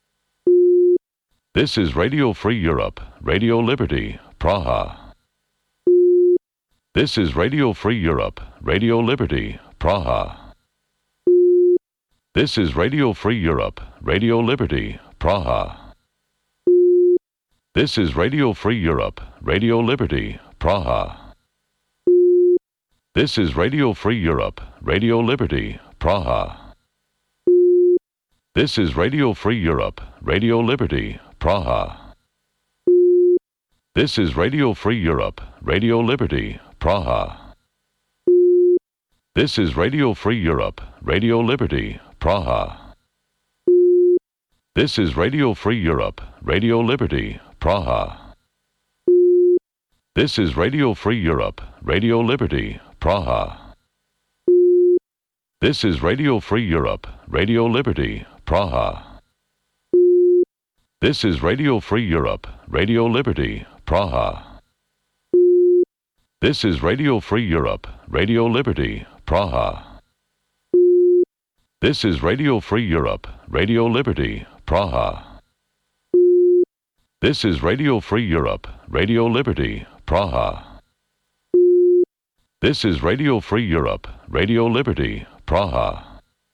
This is Radio Free Europe, Radio Liberty, Praha. This is Radio Free Europe, Radio Liberty, Praha. This is Radio Free Europe, Radio Liberty, Praha. This is Radio Free Europe, Radio Liberty, Praha. This is Radio Free Europe, Radio Liberty, Praha. This is Radio Free Europe, Radio Liberty, Praha. This is Radio Free Europe, Radio Liberty, Praha. This is Radio Free Europe, Radio Liberty, Praha. This is Radio Free Europe, Radio Liberty, Praha. This is Radio Free Europe, Radio Liberty, Praha. This is Radio Free Europe, Radio Liberty, Praha. This is Radio Free Europe, Radio Liberty, Praha. This is Radio Free Europe, Radio Liberty, Praha. This is Radio Free Europe, Radio Liberty, Praha. This is Radio Free Europe, Radio Liberty, Praha. This is Radio Free Europe, Radio Liberty, Praha.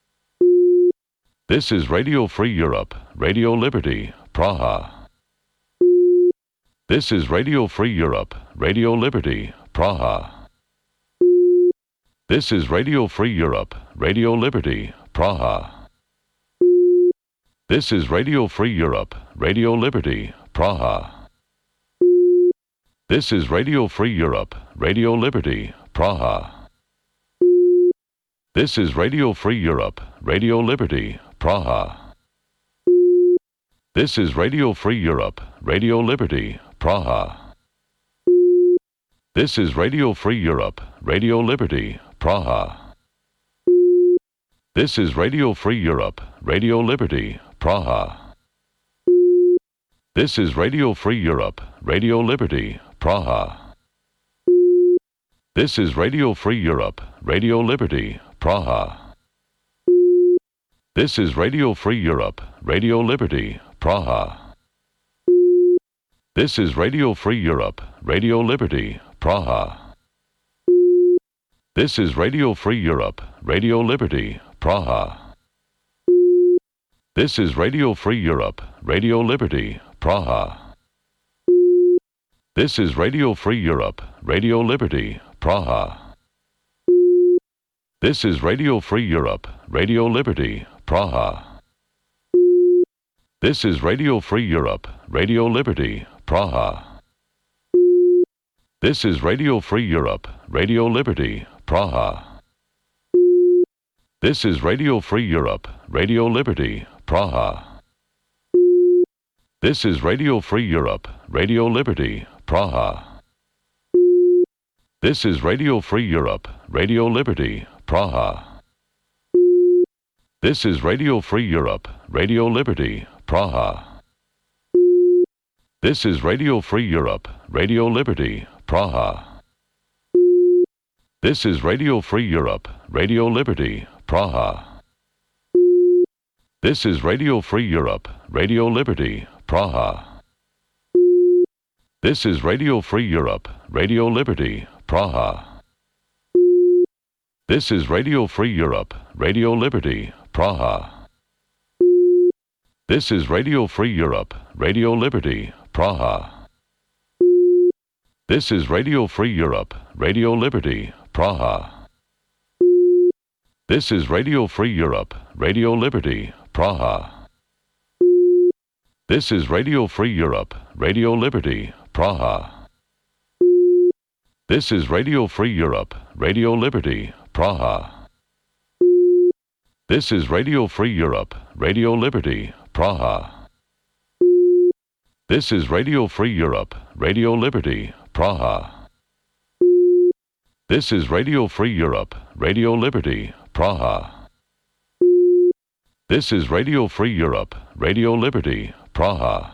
This is Radio Free Europe, Radio Liberty, Praha. This is Radio Free Europe, Radio Liberty, Praha. This is Radio Free Europe, Radio Liberty, Praha. This is Radio Free Europe, Radio Liberty, Praha. This is Radio Free Europe, Radio Liberty, Praha. This is Radio Free Europe, Radio Liberty, Praha. This is Radio Free Europe, Radio Liberty, Praha. This is Radio Free Europe, Radio Liberty, Praha. This is Radio Free Europe, Radio Liberty, Praha. This is Radio Free Europe, Radio Liberty, Praha. This is Radio Free Europe, Radio Liberty, Praha. This is Radio Free Europe, Radio Liberty, Praha. This is Radio Free Europe, Radio Liberty, Praha. This is Radio Free Europe, Radio Liberty, Praha. This is Radio Free Europe, Radio Liberty, Praha. This is Radio Free Europe, Radio Liberty, Praha. This is Radio Free Europe, Radio Liberty, Praha. This is Radio Free Europe, Radio Liberty, Praha. This is Radio Free Europe, Radio Liberty, Praha. This is Radio Free Europe, Radio Liberty, Praha. This is Radio Free Europe, Radio Liberty, Praha. This is Radio Free Europe, Radio Liberty, Praha. This is Radio Free Europe, Radio Liberty, Praha. This is Radio Free Europe, Radio Liberty, Praha. This is Radio Free Europe, Radio Liberty, Praha. This is Radio Free Europe, Radio Liberty, Praha. This is Radio Free Europe, Radio Liberty, Praha. This is Radio Free Europe, Radio Liberty, Praha. This is Radio Free Europe, Radio Liberty, Praha. This is Radio Free Europe, Radio Liberty, Praha. This is Radio Free Europe, Radio Liberty, Praha. This is Radio Free Europe, Radio Liberty, Praha. This is Radio Free Europe, Radio Liberty, Praha. This is Radio Free Europe, Radio Liberty, Praha. This is Radio Free Europe, Radio Liberty, Praha. This is Radio Free Europe, Radio Liberty, Praha. This is Radio Free Europe, Radio Liberty, Praha.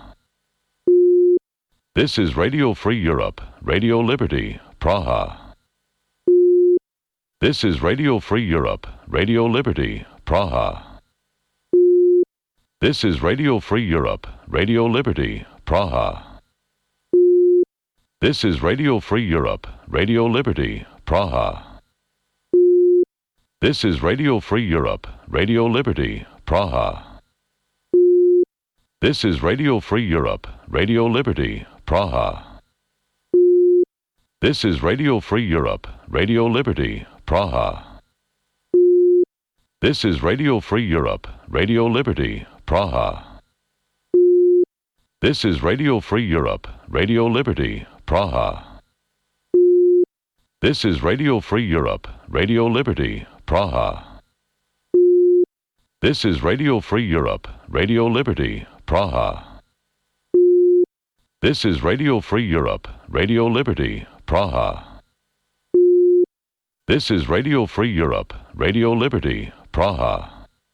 This is Radio Free Europe, Radio Liberty, Praha. This is Radio Free Europe, Radio Liberty, Praha. This is Radio Free Europe, Radio Liberty, Praha. This is Radio Free Europe, Radio Liberty, Praha. This is Radio Free Europe, Radio Liberty, Praha. This is Radio Free Europe, Radio Liberty, Praha. This is Radio Free Europe, Radio Liberty, Praha. This is Radio Free Europe, Radio Liberty, Praha. This is Radio Free Europe, Radio Liberty, Praha. This is Radio Free Europe, Radio Liberty, Praha. This is Radio Free Europe, Radio Liberty, Praha. This is Radio Free Europe, Radio Liberty, Praha. This is Radio Free Europe, Radio Liberty, Praha.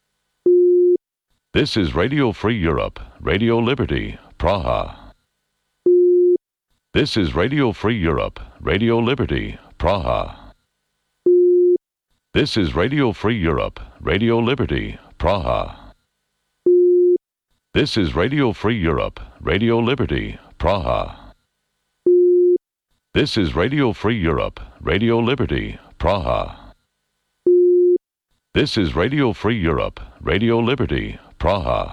This is Radio Free Europe, Radio Liberty, Praha. This is Radio Free Europe, Radio Liberty, Praha. This is Radio Free Europe, Radio Liberty, Praha. This is Radio Free Europe, Radio Liberty, Praha. This is Radio Free Europe, Radio Liberty, Praha. This is Radio Free Europe, Radio Liberty, Praha.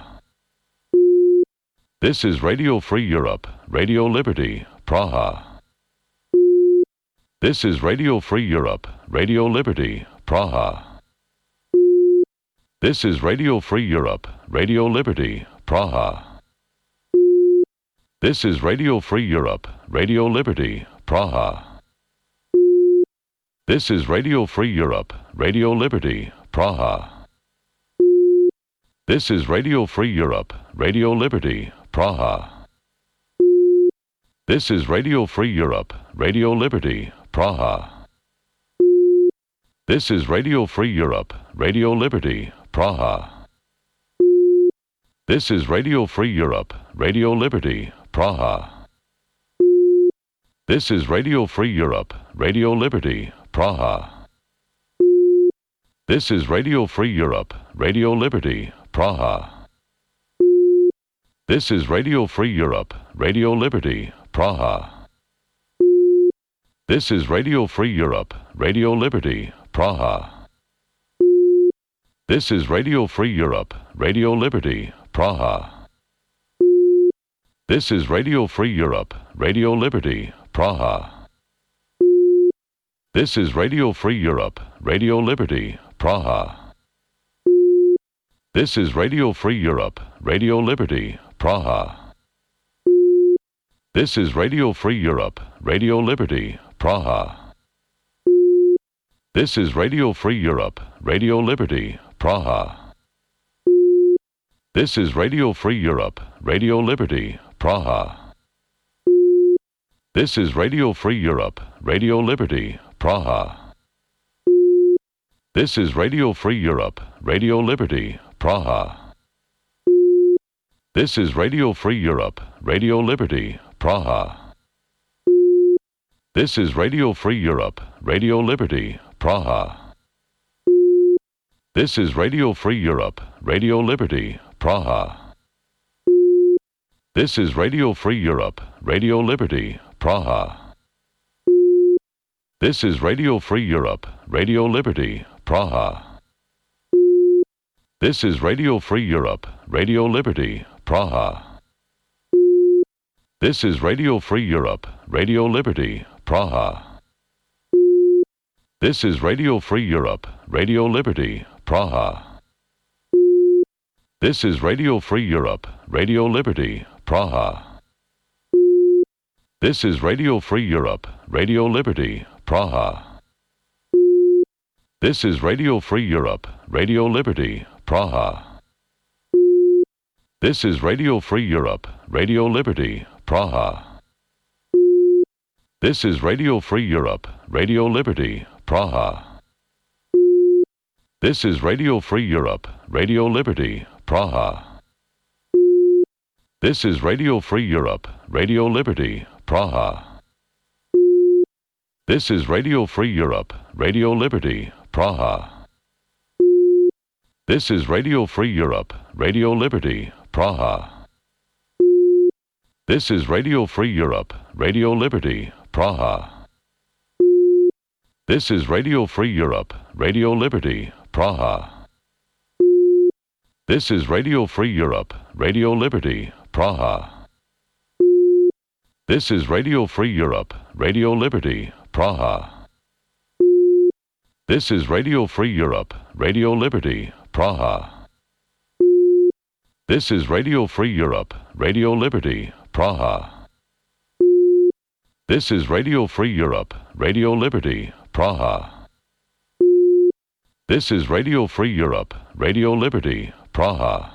This is Radio Free Europe, Radio Liberty, Praha. This is Radio Free Europe, Radio Liberty, Praha. This is Radio Free Europe, Radio Liberty, Praha. This is Radio Free Europe, Radio Liberty, Praha. This is Radio Free Europe, Radio Liberty, Praha. This is Radio Free Europe, Radio Liberty, Praha. This is Radio Free Europe, Radio Liberty, Praha. This is Radio Free Europe, Radio Liberty, Praha. This is Radio Free Europe, Radio Liberty, Praha. This is Radio Free Europe, Radio Liberty, Praha. This is Radio Free Europe, Radio Liberty, Praha. This is Radio Free Europe, Radio Liberty, Praha. This is Radio Free Europe, Radio Liberty, Praha. This is Radio Free Europe, Radio Liberty, Praha. This is Radio Free Europe, Radio Liberty, Praha. This is Radio Free Europe, Radio Liberty, Praha. This is Radio Free Europe, Radio Liberty, Praha. This is Radio Free Europe, Radio Liberty, Praha. This is Radio Free Europe, Radio Liberty, Praha. This is Radio Free Europe, Radio Liberty, Praha. This is Radio Free Europe, Radio Liberty, Praha. This is Radio Free Europe, Radio Liberty, Praha. This is Radio Free Europe, Radio Liberty, Praha. This is Radio Free Europe, Radio Liberty, Praha. This is Radio Free Europe, Radio Liberty, Praha. This is Radio Free Europe, Radio Liberty, Praha. This is Radio Free Europe, Radio Liberty, Praha. This is Radio Free Europe, Radio Liberty, Praha. This is Radio Free Europe, Radio Liberty, Praha. This is Radio Free Europe, Radio Liberty, Praha. This is Radio Free Europe, Radio Liberty, Praha. This is Radio Free Europe, Radio Liberty, Praha. This is Radio Free Europe, Radio Liberty, Praha. This is Radio Free Europe, Radio Liberty, Praha. This is Radio Free Europe, Radio Liberty, Praha. This is Radio Free Europe, Radio Liberty, Praha. This is Radio Free Europe, Radio Liberty, Praha. This is Radio Free Europe, Radio Liberty, Praha. This is Radio Free Europe, Radio Liberty, Praha. This is Radio Free Europe, Radio Liberty, Praha. This is Radio Free Europe, Radio Liberty, Praha. This is Radio Free Europe, Radio Liberty, Praha. This is Radio Free Europe, Radio Liberty, Praha. This is Radio Free Europe, Radio Liberty, Praha. This is Radio Free Europe, Radio Liberty, Praha. This is Radio Free Europe, Radio Liberty, Praha. This is Radio Free Europe, Radio Liberty, Praha.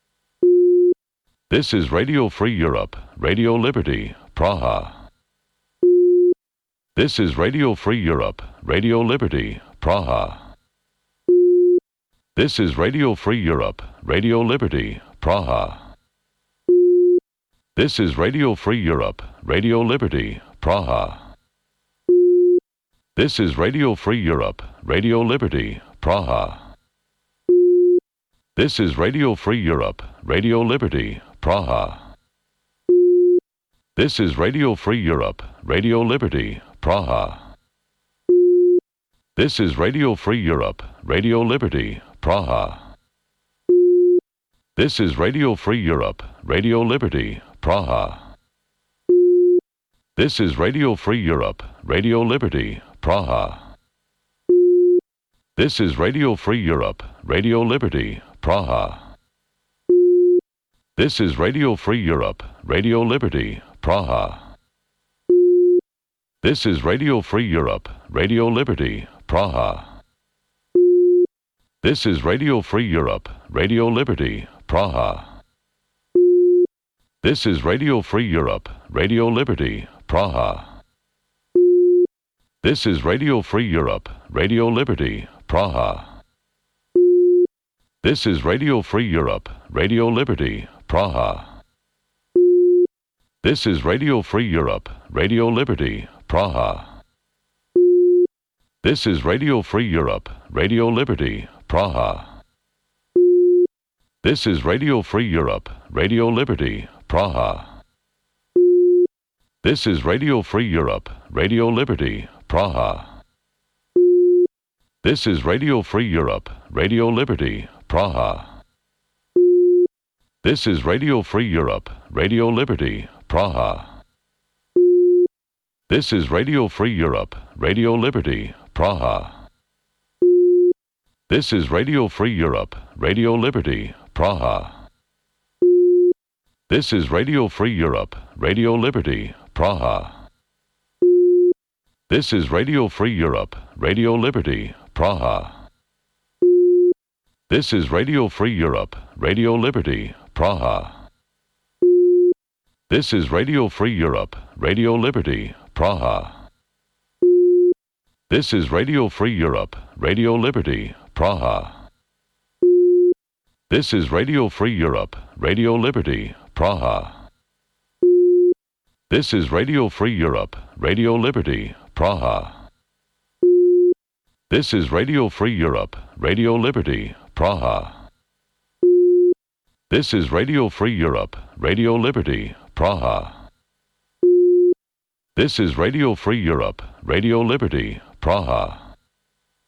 This is Radio Free Europe, Radio Liberty, Praha. This is Radio Free Europe, Radio Liberty, Praha. This is Radio Free Europe, Radio Liberty, Praha. This is Radio Free Europe, Radio Liberty, Praha. This is Radio Free Europe, Radio Liberty, Praha. This is Radio Free Europe, Radio Liberty, Praha. This is Radio Free Europe, Radio Liberty, Praha. This is Radio Free Europe, Radio Liberty, Praha. This is Radio Free Europe, Radio Liberty, Praha. This is Radio Free Europe, Radio Liberty, Praha. This is Radio Free Europe, Radio Liberty, Praha. This is Radio Free Europe, Radio Liberty, Praha. This is Radio Free Europe, Radio Liberty, Praha. This is Radio Free Europe, Radio Liberty, Praha. This is Radio Free Europe, Radio Liberty, Praha. This is Radio Free Europe, Radio Liberty, Praha. This is Radio Free Europe, Radio Liberty, Praha. This is Radio Free Europe, Radio Liberty, Praha. This is Radio Free Europe, Radio Liberty, Praha. This is Radio Free Europe, Radio Liberty, Praha. This is Radio Free Europe, Radio Liberty, Praha. This is Radio Free Europe, Radio Liberty, Praha. This is Radio Free Europe, Radio Liberty, Praha. This is Radio Free Europe, Radio Liberty, Praha. This is Radio Free Europe, Radio Liberty, Praha. This is Radio Free Europe, Radio Liberty, Praha. This is Radio Free Europe, Radio Liberty, Praha. This is Radio Free Europe, Radio Liberty, Praha. This is Radio Free Europe, Radio Liberty, Praha. This is Radio Free Europe, Radio Liberty, Praha. This is Radio Free Europe, Radio Liberty, Praha. This is Radio Free Europe, Radio Liberty, Praha. This is Radio Free Europe, Radio Liberty, Praha. This is Radio Free Europe, Radio Liberty, Praha. This is Radio Free Europe, Radio Liberty, Praha.